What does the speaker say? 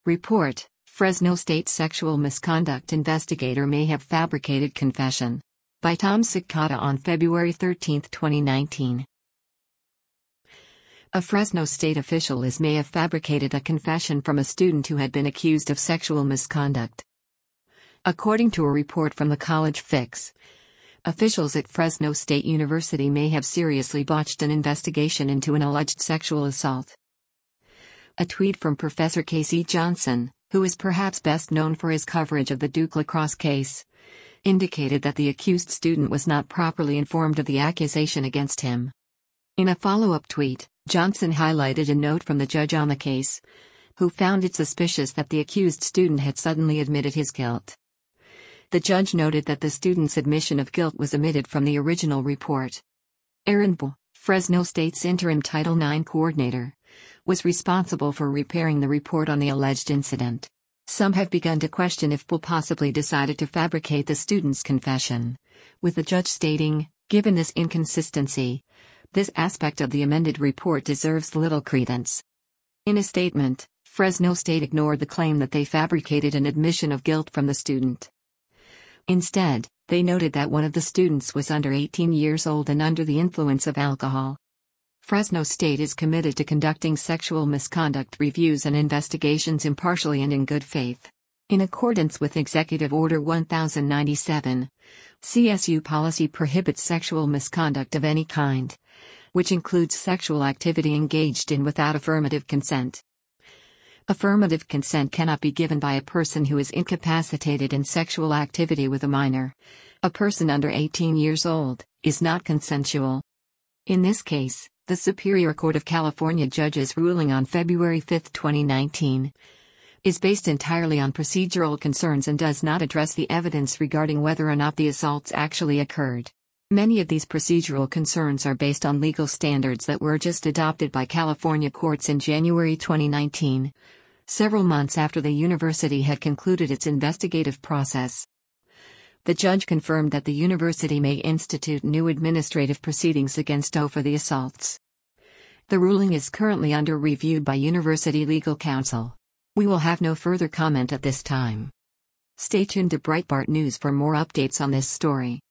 Report: Fresno State sexual misconduct investigator may have fabricated confession. By Tom Cicada on February 13, 2019. A Fresno State official may have fabricated a confession from a student who had been accused of sexual misconduct. According to a report from the College Fix, officials at Fresno State University may have seriously botched an investigation into an alleged sexual assault. A tweet from Professor Casey Johnson, who is perhaps best known for his coverage of the Duke lacrosse case, indicated that the accused student was not properly informed of the accusation against him. In a follow-up tweet, Johnson highlighted a note from the judge on the case, who found it suspicious that the accused student had suddenly admitted his guilt. The judge noted that the student's admission of guilt was omitted from the original report. Aaron Bull, Fresno State's interim Title IX coordinator, was responsible for preparing the report on the alleged incident. Some have begun to question if Bull possibly decided to fabricate the student's confession, with the judge stating, "Given this inconsistency, this aspect of the amended report deserves little credence." In a statement, Fresno State ignored the claim that they fabricated an admission of guilt from the student. Instead, they noted that one of the students was under 18 years old and under the influence of alcohol. Fresno State is committed to conducting sexual misconduct reviews and investigations impartially and in good faith. In accordance with Executive Order 1097, CSU policy prohibits sexual misconduct of any kind, which includes sexual activity engaged in without affirmative consent. Affirmative consent cannot be given by a person who is incapacitated in sexual activity with a minor. A person under 18 years old is not consensual. In this case, the Superior Court of California judge's ruling on February 5, 2019, is based entirely on procedural concerns and does not address the evidence regarding whether or not the assaults actually occurred. Many of these procedural concerns are based on legal standards that were just adopted by California courts in January 2019, several months after the university had concluded its investigative process. The judge confirmed that the university may institute new administrative proceedings against Doe for the assaults. The ruling is currently under review by University Legal Counsel. We will have no further comment at this time. Stay tuned to Breitbart News for more updates on this story.